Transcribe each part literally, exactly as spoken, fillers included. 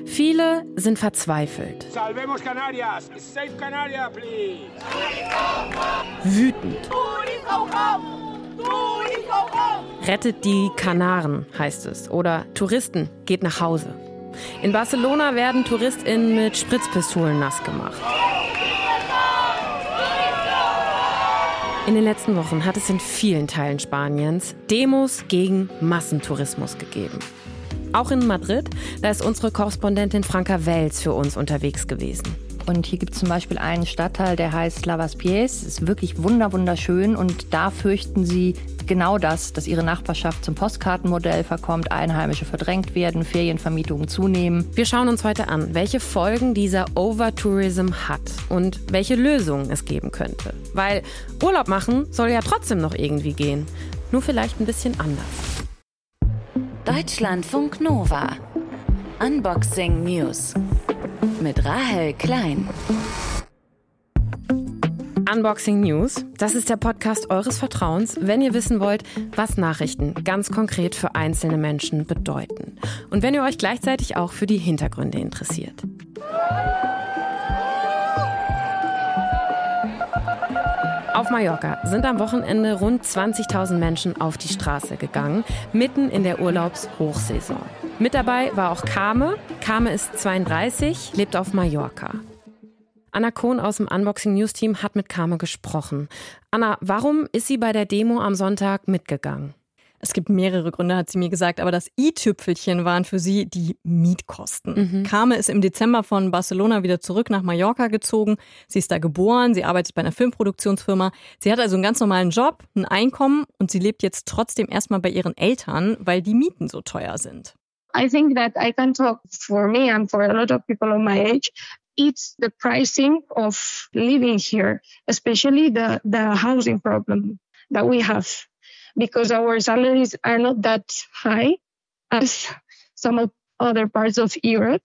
Viele sind verzweifelt. Salvemos Canarias! Save Canarias, please! Wütend. Rettet die Kanaren, heißt es. Oder Touristen, geht nach Hause. In Barcelona werden TouristInnen mit Spritzpistolen nass gemacht. In den letzten Wochen hat es in vielen Teilen Spaniens Demos gegen Massentourismus gegeben. Auch in Madrid, da ist unsere Korrespondentin Franka Wels für uns unterwegs gewesen. Und hier gibt es zum Beispiel einen Stadtteil, der heißt Lavapiés. Ist wirklich wunder wunderschön. Und da fürchten sie genau das, dass ihre Nachbarschaft zum Postkartenmodell verkommt, Einheimische verdrängt werden, Ferienvermietungen zunehmen. Wir schauen uns heute an, welche Folgen dieser Overtourism hat und welche Lösungen es geben könnte. Weil Urlaub machen soll ja trotzdem noch irgendwie gehen. Nur vielleicht ein bisschen anders. Deutschlandfunk Nova. Unboxing News. Mit Rahel Klein. Unboxing News, das ist der Podcast eures Vertrauens, wenn ihr wissen wollt, was Nachrichten ganz konkret für einzelne Menschen bedeuten. Und wenn ihr euch gleichzeitig auch für die Hintergründe interessiert. Auf Mallorca sind am Wochenende rund zwanzigtausend Menschen auf die Straße gegangen, mitten in der Urlaubshochsaison. Mit dabei war auch Carme. Carme ist zweiunddreißig, lebt auf Mallorca. Anna Kohn aus dem Unboxing News Team hat mit Carme gesprochen. Anna, warum ist sie bei der Demo am Sonntag mitgegangen? Es gibt mehrere Gründe, hat sie mir gesagt, aber das i-Tüpfelchen waren für sie die Mietkosten. Mhm. Carme ist im Dezember von Barcelona wieder zurück nach Mallorca gezogen. Sie ist da geboren, sie arbeitet bei einer Filmproduktionsfirma. Sie hat also einen ganz normalen Job, ein Einkommen und sie lebt jetzt trotzdem erstmal bei ihren Eltern, weil die Mieten so teuer sind. I think that I can talk for me and for a lot of people of my age. It's the pricing of living here, especially the, the housing problem that we have. Because our salaries are not that high as some of other parts of Europe.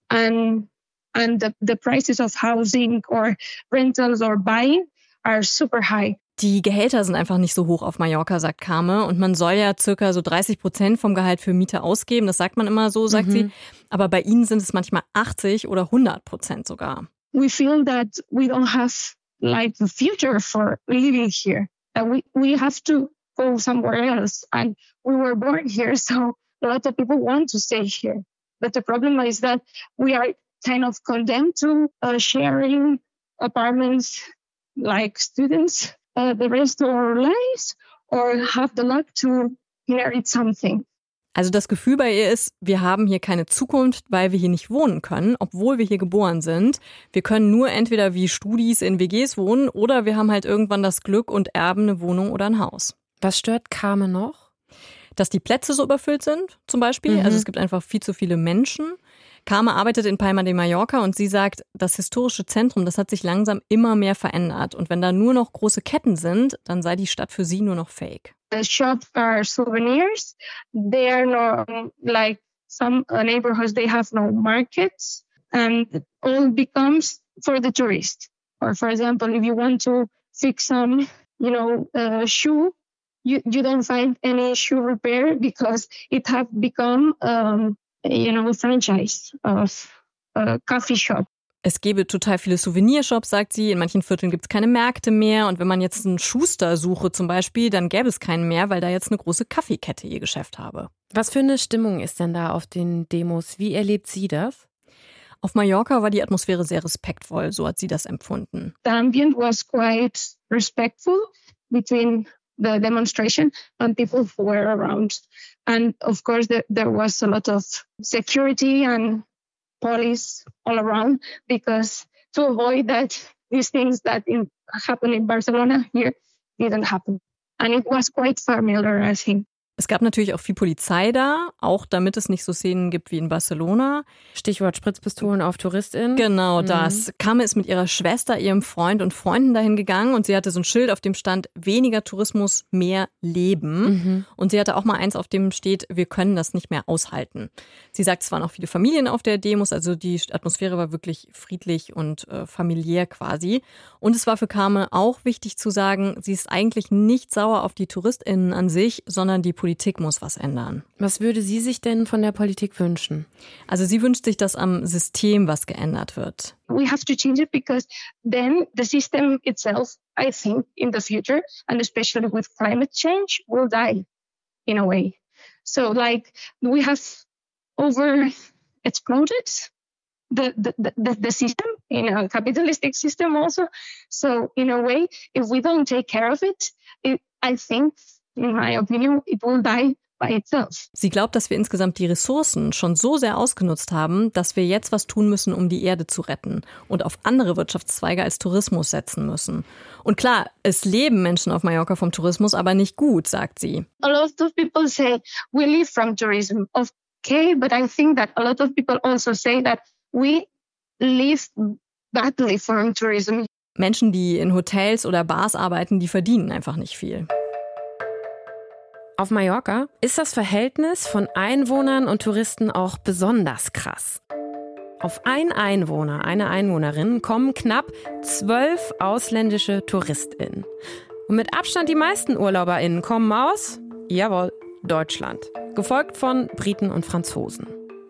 And, and the, the prices of housing or rentals or buying are super high. Die Gehälter sind einfach nicht so hoch auf Mallorca, sagt Carme. Und man soll ja circa so dreißig Prozent vom Gehalt für Miete ausgeben. Das sagt man immer so, sagt mhm. sie. Aber bei ihnen sind es manchmal achtzig oder hundert Prozent sogar. We feel that we don't have like the future for living here. That we, we have to go somewhere else. And we were born here, so a lot of people want to stay here. But the problem is that we are kind of condemned to uh, sharing apartments like students uh, the rest of our lives or have the luck to inherit something. Also das Gefühl bei ihr ist, wir haben hier keine Zukunft, weil wir hier nicht wohnen können, obwohl wir hier geboren sind. Wir können nur entweder wie Studis in W Gs wohnen oder wir haben halt irgendwann das Glück und erben eine Wohnung oder ein Haus. Was stört Carme noch? Dass die Plätze so überfüllt sind, zum Beispiel. Mhm. Also es gibt einfach viel zu viele Menschen. Carme arbeitet in Palma de Mallorca und sie sagt, das historische Zentrum, das hat sich langsam immer mehr verändert. Und wenn da nur noch große Ketten sind, dann sei die Stadt für sie nur noch fake. The shops are souvenirs. They are not like some neighborhoods, they have no markets. And it all becomes for the tourist. Or for example, if you want to fix some, you know, uh, shoe, you, you don't find any shoe repair because it have become, um, you know, a franchise of a coffee shop. Es gäbe total viele Souvenirshops, sagt sie. In manchen Vierteln gibt es keine Märkte mehr. Und wenn man jetzt einen Schuster suche zum Beispiel, dann gäbe es keinen mehr, weil da jetzt eine große Kaffeekette ihr Geschäft habe. Was für eine Stimmung ist denn da auf den Demos? Wie erlebt sie das? Auf Mallorca war die Atmosphäre sehr respektvoll, so hat sie das empfunden. The ambient was quite respectful between the demonstration and people who were around. And of course there, there was a lot of security and police all around because to avoid that these things that in, happen in Barcelona here didn't happen. And it was quite familiar, I think. Es gab natürlich auch viel Polizei da, auch damit es nicht so Szenen gibt wie in Barcelona. Stichwort Spritzpistolen auf TouristInnen. Genau das. Mhm. Carme ist mit ihrer Schwester, ihrem Freund und Freunden dahin gegangen und sie hatte so ein Schild, auf dem stand, weniger Tourismus, mehr Leben. Mhm. Und sie hatte auch mal eins, auf dem steht, wir können das nicht mehr aushalten. Sie sagt, es waren auch viele Familien auf der Demos, also die Atmosphäre war wirklich friedlich und äh, familiär quasi. Und es war für Carme auch wichtig zu sagen, sie ist eigentlich nicht sauer auf die TouristInnen an sich, sondern die Polizei. Politik muss was ändern. Was würde sie sich denn von der Politik wünschen? Also sie wünscht sich, dass am System was geändert wird. We have to change it because then the system itself, I think, in the future, and especially with climate change, will die in a way. So like we have over exploded the, the, the, the system in a capitalistic system also. So in a way, if we don't take care of it, it I think, in my opinion, it will die by itself. Sie glaubt, dass wir insgesamt die Ressourcen schon so sehr ausgenutzt haben, dass wir jetzt was tun müssen, um die Erde zu retten und auf andere Wirtschaftszweige als Tourismus setzen müssen. Und klar, es leben Menschen auf Mallorca vom Tourismus, aber nicht gut, sagt sie. A lot of people say we live from tourism. Okay, but I think that a lot of people also say that we live badly from tourism. Menschen, die in Hotels oder Bars arbeiten, die verdienen einfach nicht viel. Auf Mallorca ist das Verhältnis von Einwohnern und Touristen auch besonders krass. Auf einen Einwohner, eine Einwohnerin kommen knapp zwölf ausländische TouristInnen. Und mit Abstand die meisten UrlauberInnen kommen aus, jawohl, Deutschland. Gefolgt von Briten und Franzosen.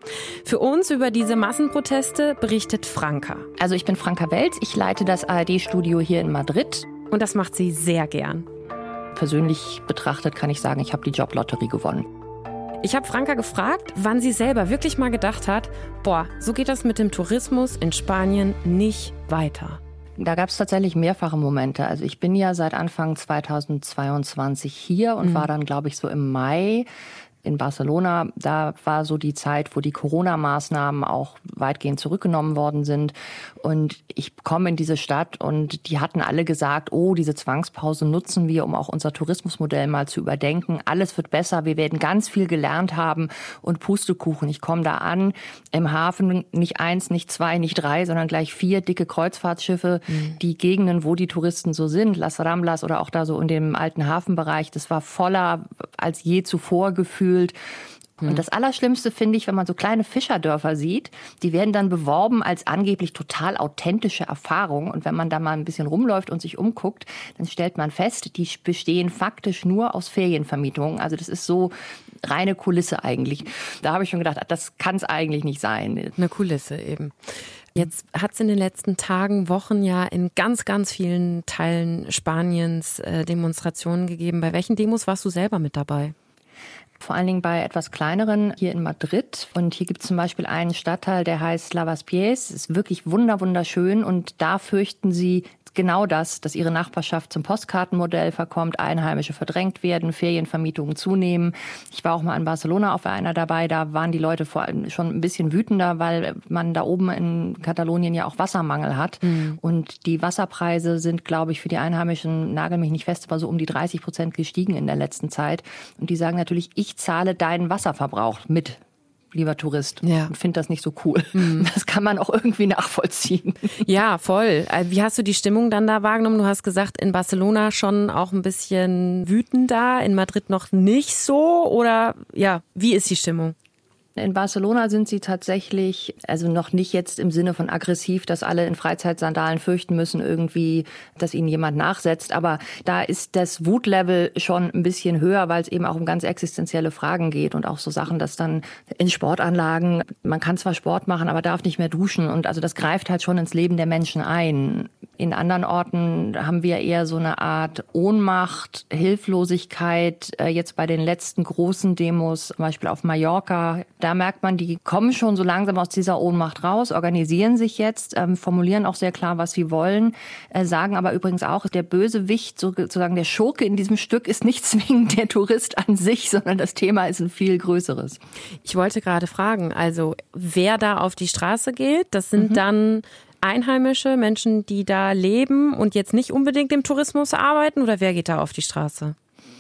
Für uns über diese Massenproteste berichtet Franka. Also ich bin Franka Welz, ich leite das A R D-Studio hier in Madrid. Und das macht sie sehr gern. Persönlich betrachtet kann ich sagen, ich habe die Joblotterie gewonnen. Ich habe Franka gefragt, wann sie selber wirklich mal gedacht hat, boah, so geht das mit dem Tourismus in Spanien nicht weiter. Da gab es tatsächlich mehrfache Momente. Also ich bin ja seit Anfang zweitausendzweiundzwanzig hier und mhm. war dann, glaube ich, so im Mai in Barcelona. Da war so die Zeit, wo die Corona-Maßnahmen auch weitgehend zurückgenommen worden sind. Und ich komme in diese Stadt und die hatten alle gesagt, oh, diese Zwangspause nutzen wir, um auch unser Tourismusmodell mal zu überdenken. Alles wird besser, wir werden ganz viel gelernt haben und Pustekuchen. Ich komme da an, im Hafen nicht eins, nicht zwei, nicht drei, sondern gleich vier dicke Kreuzfahrtschiffe. Mhm. Die Gegenden, wo die Touristen so sind, Las Ramblas oder auch da so in dem alten Hafenbereich, das war voller als je zuvor gefühlt. Und das Allerschlimmste finde ich, wenn man so kleine Fischerdörfer sieht, die werden dann beworben als angeblich total authentische Erfahrung. Und wenn man da mal ein bisschen rumläuft und sich umguckt, dann stellt man fest, die bestehen faktisch nur aus Ferienvermietungen. Also das ist so reine Kulisse eigentlich. Da habe ich schon gedacht, das kann es eigentlich nicht sein. Eine Kulisse eben. Jetzt hat es in den letzten Tagen, Wochen ja in ganz, ganz vielen Teilen Spaniens äh, Demonstrationen gegeben. Bei welchen Demos warst du selber mit dabei? Vor allen Dingen bei etwas kleineren hier in Madrid. Und hier gibt es zum Beispiel einen Stadtteil, der heißt Lavapiés. Ist wirklich wunder wunderschön. Und da fürchten sie genau das, dass ihre Nachbarschaft zum Postkartenmodell verkommt, Einheimische verdrängt werden, Ferienvermietungen zunehmen. Ich war auch mal in Barcelona auf einer dabei. Da waren die Leute vor allem schon ein bisschen wütender, weil man da oben in Katalonien ja auch Wassermangel hat. Mhm. Und die Wasserpreise sind, glaube ich, für die Einheimischen, nagel mich nicht fest, aber so um die dreißig Prozent gestiegen in der letzten Zeit. Und die sagen natürlich, ich zahle deinen Wasserverbrauch mit, lieber Tourist. Ja. Und finde das nicht so cool. Mhm. Das kann man auch irgendwie nachvollziehen. Ja, voll. Wie hast du die Stimmung dann da wahrgenommen? Du hast gesagt, in Barcelona schon auch ein bisschen wütender, in Madrid noch nicht so. Oder ja, wie ist die Stimmung? In Barcelona sind sie tatsächlich, also noch nicht jetzt im Sinne von aggressiv, dass alle in Freizeitsandalen fürchten müssen irgendwie, dass ihnen jemand nachsetzt. Aber da ist das Wutlevel schon ein bisschen höher, weil es eben auch um ganz existenzielle Fragen geht und auch so Sachen, dass dann in Sportanlagen, man kann zwar Sport machen, aber darf nicht mehr duschen. Und also das greift halt schon ins Leben der Menschen ein. In anderen Orten haben wir eher so eine Art Ohnmacht, Hilflosigkeit. Jetzt bei den letzten großen Demos, zum Beispiel auf Mallorca, da merkt man, die kommen schon so langsam aus dieser Ohnmacht raus, organisieren sich jetzt, ähm, formulieren auch sehr klar, was sie wollen, äh, sagen aber übrigens auch, der Bösewicht, sozusagen der Schurke in diesem Stück ist nicht zwingend der Tourist an sich, sondern das Thema ist ein viel größeres. Ich wollte gerade fragen, also wer da auf die Straße geht, das sind mhm. dann Einheimische, Menschen, die da leben und jetzt nicht unbedingt im Tourismus arbeiten, oder wer geht da auf die Straße?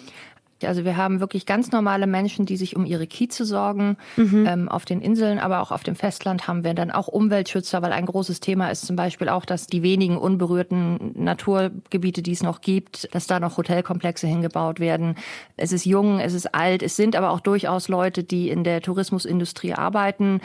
Also wir haben wirklich ganz normale Menschen, die sich um ihre Kieze sorgen. Mhm. Ähm, auf den Inseln, aber auch auf dem Festland haben wir dann auch Umweltschützer, weil ein großes Thema ist zum Beispiel auch, dass die wenigen unberührten Naturgebiete, die es noch gibt, dass da noch Hotelkomplexe hingebaut werden. Es ist jung, es ist alt, es sind aber auch durchaus Leute, die in der Tourismusindustrie arbeiten.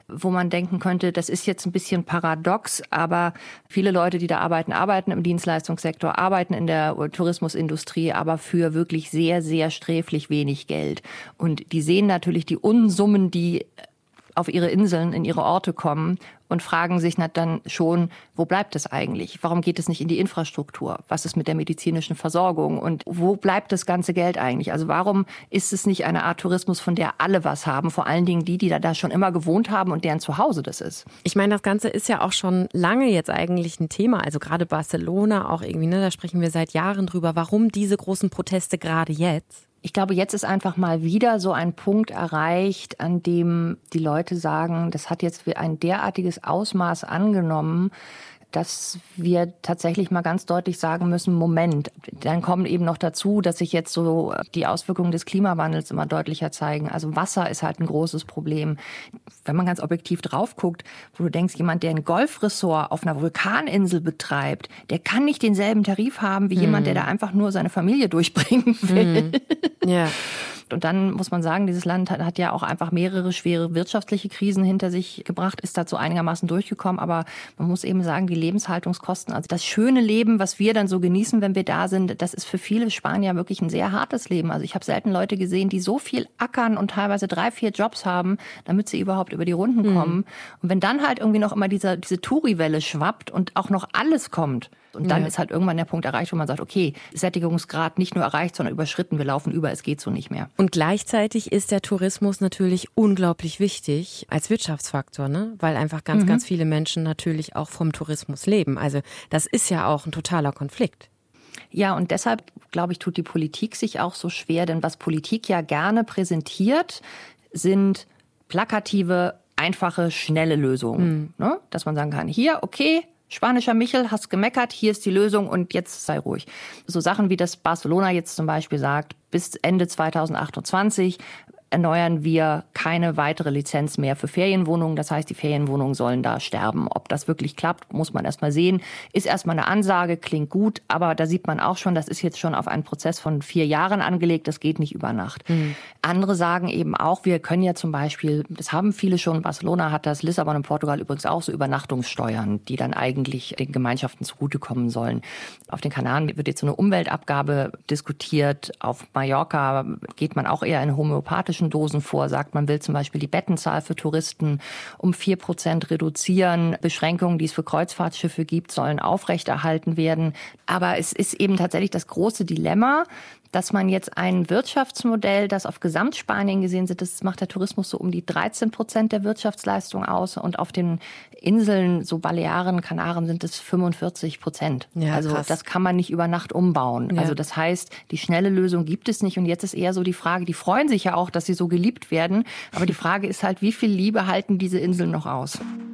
wo man denken könnte, das ist jetzt ein bisschen paradox, aber viele Leute, die da arbeiten, arbeiten im Dienstleistungssektor, arbeiten in der Tourismusindustrie, aber für wirklich sehr, sehr sträflich wenig Geld. Und die sehen natürlich die Unsummen, die auf ihre Inseln, in ihre Orte kommen und fragen sich dann schon, wo bleibt es eigentlich? Warum geht es nicht in die Infrastruktur? Was ist mit der medizinischen Versorgung? Und wo bleibt das ganze Geld eigentlich? Also warum ist es nicht eine Art Tourismus, von der alle was haben? Vor allen Dingen die, die da, da schon immer gewohnt haben und deren Zuhause das ist. Ich meine, das Ganze ist ja auch schon lange jetzt eigentlich ein Thema. Also gerade Barcelona auch irgendwie, ne? Da sprechen wir seit Jahren drüber. Warum diese großen Proteste gerade jetzt? Ich glaube, jetzt ist einfach mal wieder so ein Punkt erreicht, an dem die Leute sagen, das hat jetzt ein derartiges Ausmaß angenommen, dass wir tatsächlich mal ganz deutlich sagen müssen, Moment, dann kommen eben noch dazu, dass sich jetzt so die Auswirkungen des Klimawandels immer deutlicher zeigen. Also Wasser ist halt ein großes Problem. Wenn man ganz objektiv drauf guckt, wo du denkst, jemand, der ein Golfressort auf einer Vulkaninsel betreibt, der kann nicht denselben Tarif haben wie hm. jemand, der da einfach nur seine Familie durchbringen will. Hm. Ja. Und dann muss man sagen, dieses Land hat, hat ja auch einfach mehrere schwere wirtschaftliche Krisen hinter sich gebracht, ist dazu einigermaßen durchgekommen. Aber man muss eben sagen, die Lebenshaltungskosten, also das schöne Leben, was wir dann so genießen, wenn wir da sind, das ist für viele Spanier wirklich ein sehr hartes Leben. Also ich habe selten Leute gesehen, die so viel ackern und teilweise drei, vier Jobs haben, damit sie überhaupt über die Runden kommen. Mhm. Und wenn dann halt irgendwie noch immer diese, diese Touri-Welle schwappt und auch noch alles kommt, und dann ja. ist halt irgendwann der Punkt erreicht, wo man sagt, okay, Sättigungsgrad nicht nur erreicht, sondern überschritten, wir laufen über, es geht so nicht mehr. Und gleichzeitig ist der Tourismus natürlich unglaublich wichtig als Wirtschaftsfaktor, ne? Weil einfach ganz, mhm. ganz viele Menschen natürlich auch vom Tourismus leben. Also das ist ja auch ein totaler Konflikt. Ja, und deshalb, glaube ich, tut die Politik sich auch so schwer, denn was Politik ja gerne präsentiert, sind plakative, einfache, schnelle Lösungen. Mhm. Ne? Dass man sagen kann, hier, okay, spanischer Michel, hast gemeckert, hier ist die Lösung und jetzt sei ruhig. So Sachen wie das Barcelona jetzt zum Beispiel sagt, bis Ende zweitausendachtundzwanzig erneuern wir keine weitere Lizenz mehr für Ferienwohnungen. Das heißt, die Ferienwohnungen sollen da sterben. Ob das wirklich klappt, muss man erst mal sehen. Ist erstmal eine Ansage, klingt gut, aber da sieht man auch schon, das ist jetzt schon auf einen Prozess von vier Jahren angelegt. Das geht nicht über Nacht. Mhm. Andere sagen eben auch, wir können ja zum Beispiel, das haben viele schon, Barcelona hat das, Lissabon in Portugal übrigens auch, so Übernachtungssteuern, die dann eigentlich den Gemeinschaften zugutekommen sollen. Auf den Kanaren wird jetzt so eine Umweltabgabe diskutiert. Auf Mallorca geht man auch eher in homöopathischen Dosen vor, sagt, man will zum Beispiel die Bettenzahl für Touristen um vier Prozent reduzieren. Beschränkungen, die es für Kreuzfahrtschiffe gibt, sollen aufrechterhalten werden. Aber es ist eben tatsächlich das große Dilemma, dass man jetzt ein Wirtschaftsmodell, das auf Gesamtspanien gesehen sind, das macht der Tourismus so um die dreizehn Prozent der Wirtschaftsleistung aus und auf den Inseln, so Balearen, Kanaren, sind es fünfundvierzig Prozent. Ja, also krass. Das kann man nicht über Nacht umbauen. Ja. Also das heißt, die schnelle Lösung gibt es nicht und jetzt ist eher so die Frage, die freuen sich ja auch, dass sie so geliebt werden, aber die Frage ist halt, wie viel Liebe halten diese Inseln noch aus?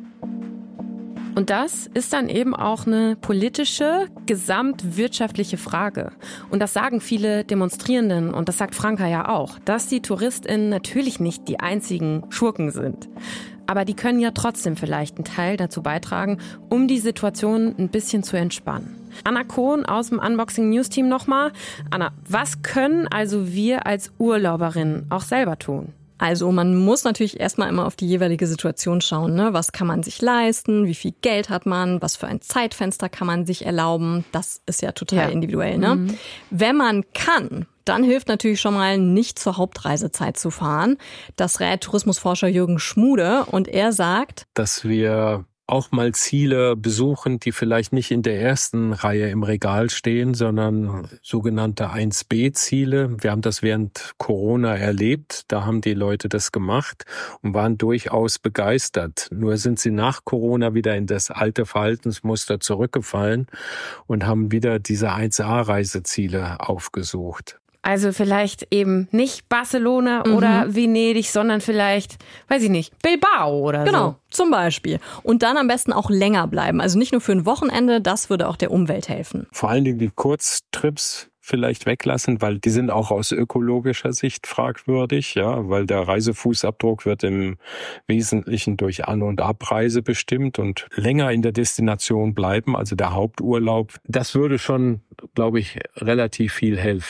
Und das ist dann eben auch eine politische, gesamtwirtschaftliche Frage. Und das sagen viele Demonstrierenden und das sagt Franka ja auch, dass die TouristInnen natürlich nicht die einzigen Schurken sind. Aber die können ja trotzdem vielleicht einen Teil dazu beitragen, um die Situation ein bisschen zu entspannen. Anna Kohn aus dem Unboxing News Team nochmal. Anna, was können also wir als Urlauberinnen auch selber tun? Also man muss natürlich erstmal immer auf die jeweilige Situation schauen, ne? Was kann man sich leisten, wie viel Geld hat man, was für ein Zeitfenster kann man sich erlauben. Das ist ja total ja. individuell. Ne? Mhm. Wenn man kann, dann hilft natürlich schon mal, nicht zur Hauptreisezeit zu fahren. Das rät Tourismusforscher Jürgen Schmude und er sagt, dass wir auch mal Ziele besuchen, die vielleicht nicht in der ersten Reihe im Regal stehen, sondern sogenannte eins B Ziele. Wir haben das während Corona erlebt. Da haben die Leute das gemacht und waren durchaus begeistert. Nur sind sie nach Corona wieder in das alte Verhaltensmuster zurückgefallen und haben wieder diese eins A Reiseziele aufgesucht. Also vielleicht eben nicht Barcelona mhm. oder Venedig, sondern vielleicht, weiß ich nicht, Bilbao oder genau, so. Genau, zum Beispiel. Und dann am besten auch länger bleiben. Also nicht nur für ein Wochenende, das würde auch der Umwelt helfen. Vor allen Dingen die Kurztrips vielleicht weglassen, weil die sind auch aus ökologischer Sicht fragwürdig, ja, weil der Reisefußabdruck wird im Wesentlichen durch An- und Abreise bestimmt und länger in der Destination bleiben, also der Haupturlaub. Das würde schon, glaube ich, relativ viel helfen.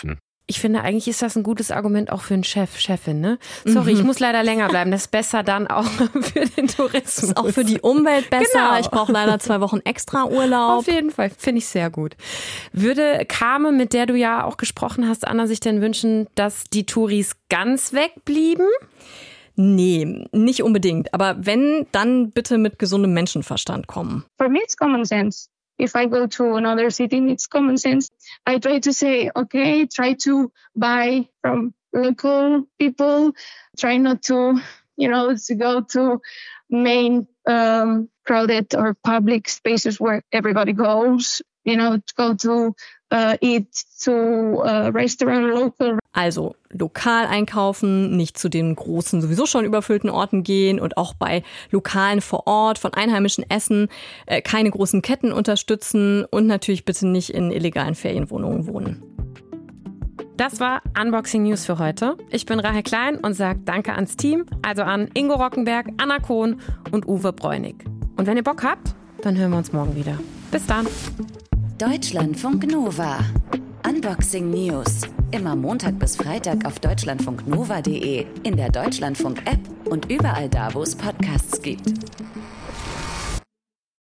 ich finde, eigentlich ist das ein gutes Argument auch für einen Chef, Chefin, ne? Sorry, mhm. ich muss leider länger bleiben. Das ist besser dann auch für den Tourismus. Das ist auch für die Umwelt besser. Genau. Ich brauche leider zwei Wochen extra Urlaub. Auf jeden Fall, finde ich sehr gut. Würde Carme, mit der du ja auch gesprochen hast, Anna, sich denn wünschen, dass die Touris ganz wegblieben? Nee, nicht unbedingt. Aber wenn, dann bitte mit gesundem Menschenverstand kommen. For me, it's common sense. If I go to another city, it's common sense. I try to say, okay, try to buy from local people. Try not to, you know, to go to main um, crowded or public spaces where everybody goes. You know, to go to uh, eat to a restaurant local. Also lokal einkaufen, nicht zu den großen, sowieso schon überfüllten Orten gehen und auch bei Lokalen vor Ort von Einheimischen essen, äh, keine großen Ketten unterstützen und natürlich bitte nicht in illegalen Ferienwohnungen wohnen. Das war Unboxing News für heute. Ich bin Rahel Klein und sage Danke ans Team, also an Ingo Rockenberg, Anna Kohn und Uwe Bräunig. Und wenn ihr Bock habt, dann hören wir uns morgen wieder. Bis dann. Deutschlandfunk Nova. Unboxing News. Immer Montag bis Freitag auf deutschlandfunknova punkt de, in der Deutschlandfunk-App und überall da, wo es Podcasts gibt.